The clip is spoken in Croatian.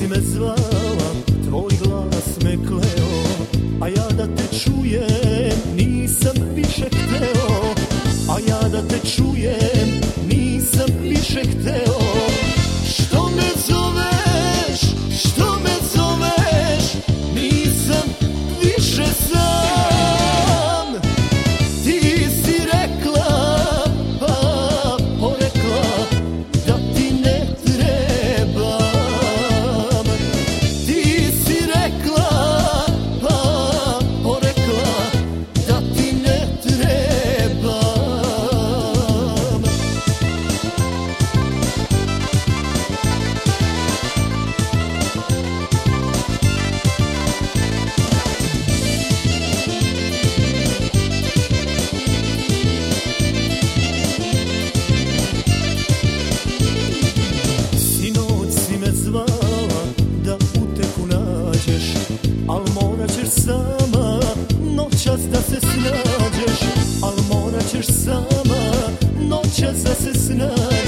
me zvala, tvoj glas me kleo, a ja da te čujem nisam više hteo, a ja da te čujem nisam više hteo. Što me zoveš, što me zoveš, nisam više sam. Ti si rekla, pa porekla da ti ne trebam. Ti si rekla, pa porekla da ti ne trebam. Sinoć si me zvala da uteku nađeš, al morat ćeš sama noćas da se snađeš, al morat ćeš sama noćas da se snađeš.